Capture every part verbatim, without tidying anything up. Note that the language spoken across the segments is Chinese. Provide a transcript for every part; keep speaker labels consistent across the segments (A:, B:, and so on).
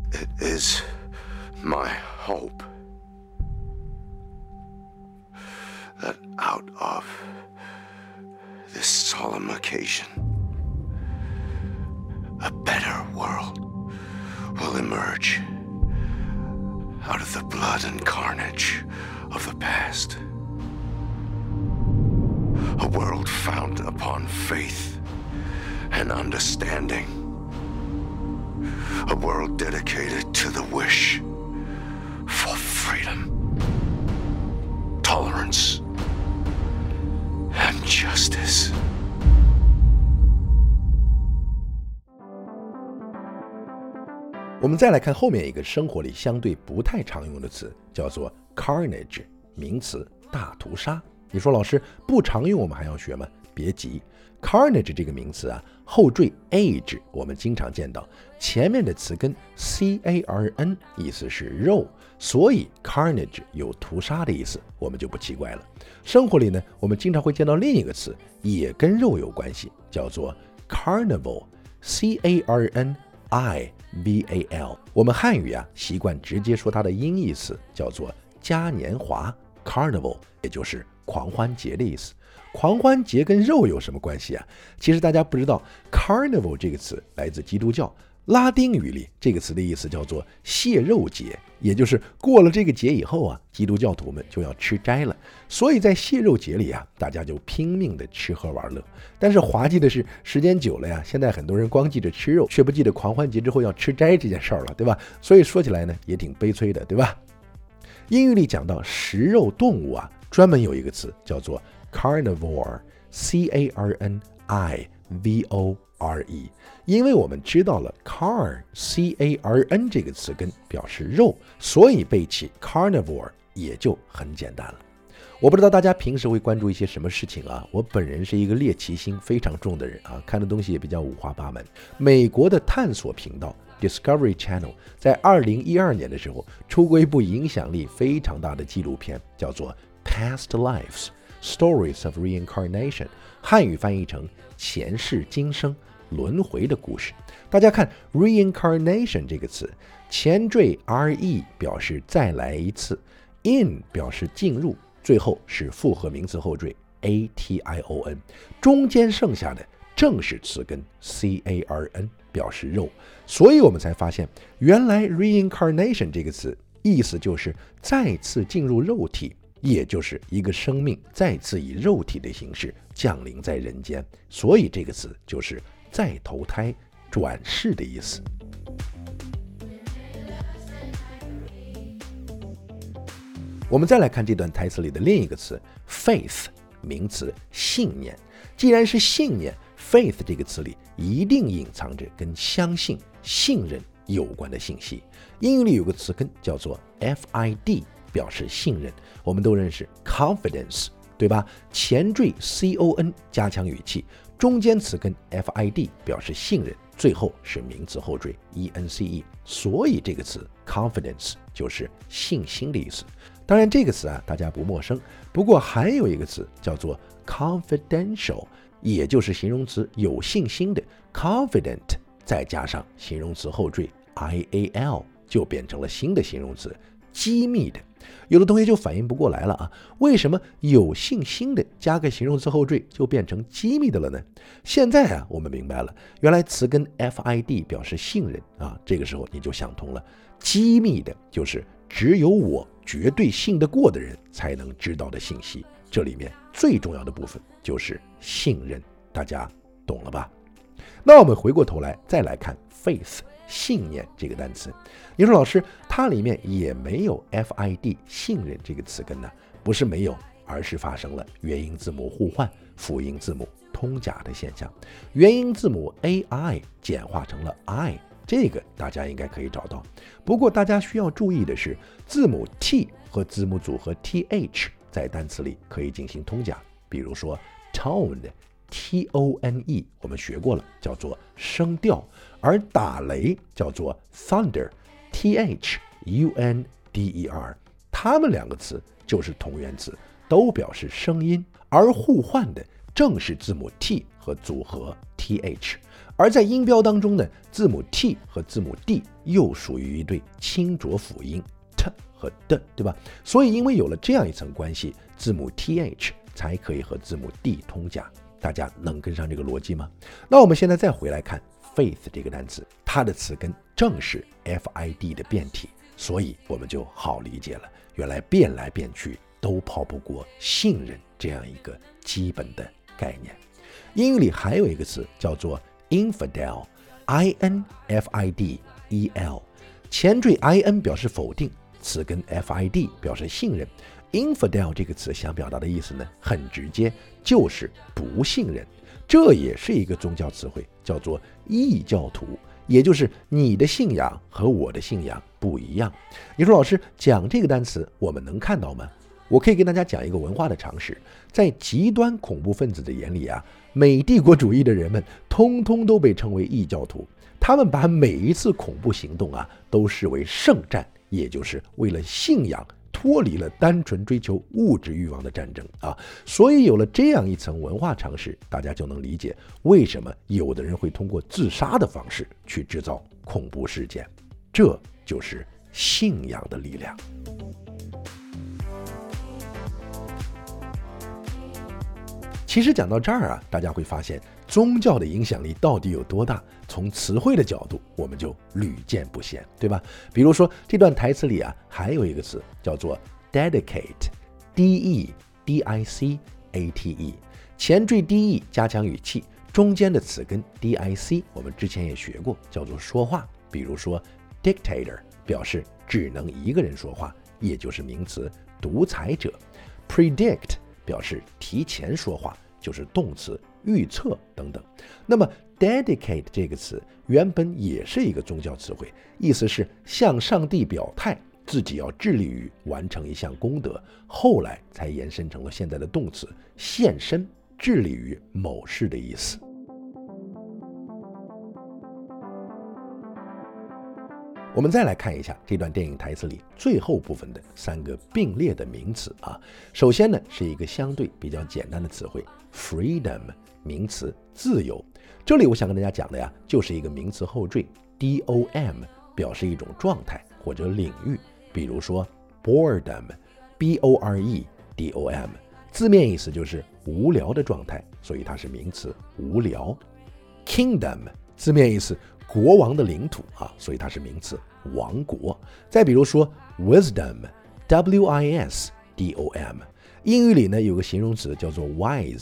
A: It is my hope that out of this solemn occasion, a better world will emerge out of the blood and carnage of the past. A world founded upon faith and understanding. A world dedicated to the wish for freedom, tolerance, and justice.
B: 我们再来看后面一个生活里相对不太常用的词，叫做 carnage， 名词，大屠杀。你说老师不常用，我们还要学吗？别急 ，carnage 这个名词啊，后缀 age 我们经常见到，前面的词根 carn 意思是肉，所以 carnage 有屠杀的意思，我们就不奇怪了。生活里呢，我们经常会见到另一个词，也跟肉有关系，叫做 carnival， c a r n I V A L。 我们汉语啊习惯直接说它的音译词，叫做嘉年华 Carnival， 也就是狂欢节的意思。狂欢节跟肉有什么关系啊？其实大家不知道 Carnival 这个词来自基督教，拉丁语里这个词的意思叫做谢肉节，也就是过了这个节以后啊，基督教徒们就要吃斋了，所以在谢肉节里啊，大家就拼命的吃喝玩乐。但是滑稽的是，时间久了呀，现在很多人光记着吃肉，却不记得狂欢节之后要吃斋这件事儿了，对吧？所以说起来呢，也挺悲催的，对吧？英语里讲到食肉动物啊，专门有一个词叫做 carnivore， C A R N I V O R E， 因为我们知道了 car C A R N 这个词根表示肉，所以背起 carnivore 也就很简单了。我不知道大家平时会关注一些什么事情啊？我本人是一个猎奇心非常重的人啊，看的东西也比较五花八门。美国的探索频道 Discovery Channel 在二零一二年的时候出过一部影响力非常大的纪录片，叫做 Past Lives Stories of Reincarnation， 汉语翻译成前世今生轮回的故事。大家看 reincarnation 这个词，前缀 re 表示再来一次， in 表示进入，最后是复合名词后缀 ation， 中间剩下的正是词根 carn 表示肉，所以我们才发现原来 reincarnation 这个词意思就是再次进入肉体，也就是一个生命再次以肉体的形式降临在人间，所以这个词就是再投胎转世的意思。我们再来看这段台词里的另一个词 faith， 名词，信念。既然是信念， faith 这个词里一定隐藏着跟相信、信任有关的信息。英语里有个词根叫做 F I D， 表示信任，我们都认识 confidence， 对吧？前缀 C O N 加强语气，中间词根 F I D 表示信任，最后是名词后缀 E N C E， 所以这个词 confidence 就是信心的意思。当然这个词啊大家不陌生，不过还有一个词叫做 confidential， 也就是形容词有信心的 confident， 再加上形容词后缀 I A L， 就变成了新的形容词机密的。有的同学就反应不过来了啊，为什么有信心的加个形容词后缀就变成机密的了呢？现在啊我们明白了，原来词根 F I D 表示信任啊，这个时候你就想通了，机密的就是只有我绝对信得过的人才能知道的信息，这里面最重要的部分就是信任，大家懂了吧？那我们回过头来再来看 faith， 信念这个单词。你说老师，它里面也没有 F I D 信任这个词根呢？不是没有，而是发生了元音字母互换、辅音字母通假的现象。元音字母 A I 简化成了 I， 这个大家应该可以找到。不过大家需要注意的是，字母 T 和字母组合 T H 在单词里可以进行通假，比如说 tone T O N E 我们学过了，叫做声调，而打雷叫做 thunder T H U N D E R， 它们两个词就是同源词，都表示声音，而互换的正是字母 T 和组合 T H， 而在音标当中呢，字母 T 和字母 D 又属于一对清浊辅音 T 和 D， 对吧？所以因为有了这样一层关系，字母 T H 才可以和字母 D 通假。大家能跟上这个逻辑吗？那我们现在再回来看 faith 这个单词，它的词根正是 F I D 的变体，所以我们就好理解了，原来变来变去都跑不过信任这样一个基本的概念。英语里还有一个词叫做 infidel， I N F I D E L， 前缀 I N 表示否定，词根 F I D 表示信任。infidel 这个词想表达的意思呢，很直接，就是不信任。这也是一个宗教词汇，叫做异教徒，也就是你的信仰和我的信仰不一样。你说老师讲这个单词我们能看到吗？我可以跟大家讲一个文化的常识，在极端恐怖分子的眼里啊，美帝国主义的人们通通都被称为异教徒，他们把每一次恐怖行动啊都视为圣战，也就是为了信仰脱离了单纯追求物质欲望的战争啊，所以有了这样一层文化常识，大家就能理解为什么有的人会通过自杀的方式去制造恐怖事件，这就是信仰的力量。其实讲到这儿啊，大家会发现宗教的影响力到底有多大，从词汇的角度我们就屡见不鲜，对吧？比如说这段台词里啊，还有一个词叫做 dedicate， D E D I C A T E， 前缀 D E 加强语气，中间的词根 D I C 我们之前也学过，叫做说话。比如说 dictator 表示只能一个人说话，也就是名词独裁者。 predict 表示提前说话，就是动词预测等等。那么 dedicate 这个词原本也是一个宗教词汇，意思是向上帝表态自己要致力于完成一项功德，后来才延伸成了现在的动词献身，致力于某事的意思。我们再来看一下这段电影台词里最后部分的三个并列的名词啊。首先呢，是一个相对比较简单的词汇 freedom， 名词自由。这里我想跟大家讲的呀，就是一个名词后缀 dom， 表示一种状态或者领域。比如说 boredom， B O R E D O M， 字面意思就是无聊的状态，所以它是名词无聊。kingdom 字面意思国王的领土啊，所以它是名词王国。再比如说 wisdom， W I S D O M， 英语里呢有个形容词叫做 wise，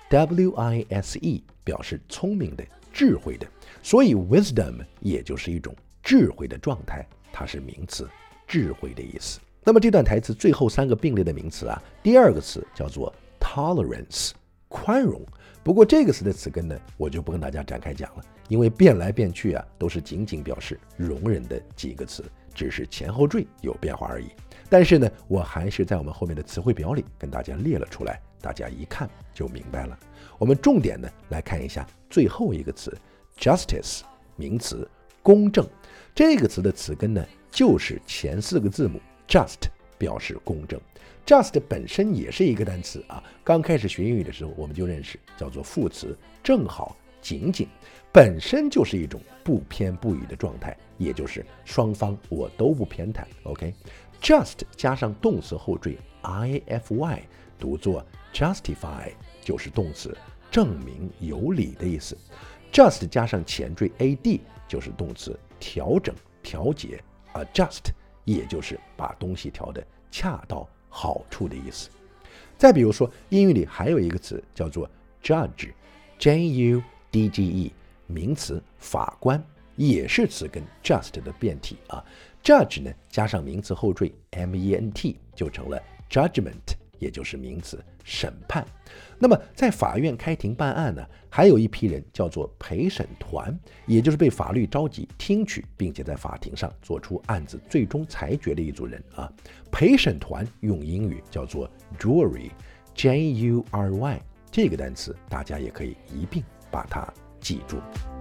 B: W I S E， 表示聪明的智慧的，所以 wisdom 也就是一种智慧的状态，它是名词智慧的意思。那么这段台词最后三个并列的名词啊，第二个词叫做 tolerance， 宽容。不过这个词的词根呢，我就不跟大家展开讲了，因为变来变去啊，都是仅仅表示容忍的几个词，只是前后缀有变化而已。但是呢，我还是在我们后面的词汇表里跟大家列了出来，大家一看就明白了。我们重点呢来看一下最后一个词 justice， 名词公正。这个词的词根呢，就是前四个字母 just， 表示公正。just 本身也是一个单词啊，刚开始学英语的时候我们就认识，叫做副词正好仅仅，本身就是一种不偏不倚的状态，也就是双方我都不偏袒。 OK， just 加上动词后缀 I F Y 读作 justify， 就是动词证明有理的意思。 just 加上前缀 A D 就是动词调整调节， adjust 也就是把东西调得恰到好处的意思。再比如说英语里还有一个词叫做 judge， J U D G E， 名词法官，也是词根 just 的变体啊。 judge 呢加上名词后缀 M E N T 就成了 judgment， 也就是名词审判。那么在法院开庭办案呢，还有一批人叫做陪审团，也就是被法律召集听取并且在法庭上做出案子最终裁决的一组人啊。陪审团用英语叫做 jury， J U R Y， 这个单词大家也可以一并把它记住。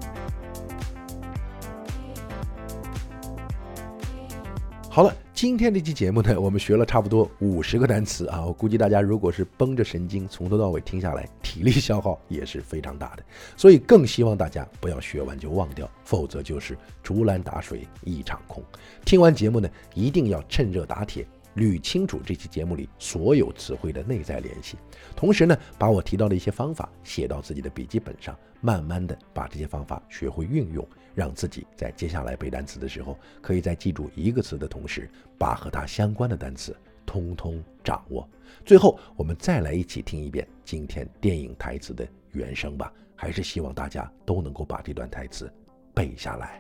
B: 好了，今天这期节目呢，我们学了差不多五十个单词啊，我估计大家如果是绷着神经从头到尾听下来， 体力消耗也是非常大的。所以更希望大家不要学完就忘掉，否则就是竹篮打水一场空。听完节目呢，一定要趁热打铁，捋清楚这期节目里所有词汇的内在联系，同时呢，把我提到的一些方法写到自己的笔记本上，慢慢的把这些方法学会运用，让自己在接下来背单词的时候，可以在记住一个词的同时，把和它相关的单词通通掌握。最后，我们再来一起听一遍今天电影台词的原声吧，还是希望大家都能够把这段台词背下来。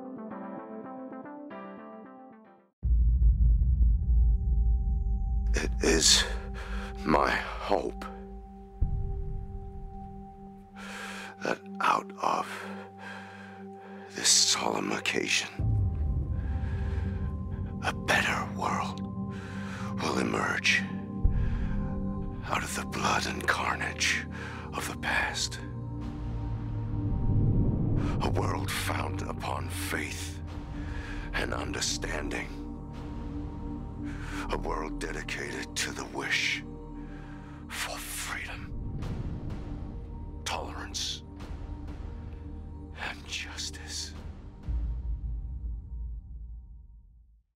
A: It is my hope that out of this solemn occasion, a better world will emerge out of the blood and carnage of the past. A world founded upon faith and understanding. A world dedicated to the wish for freedom, tolerance, and justice.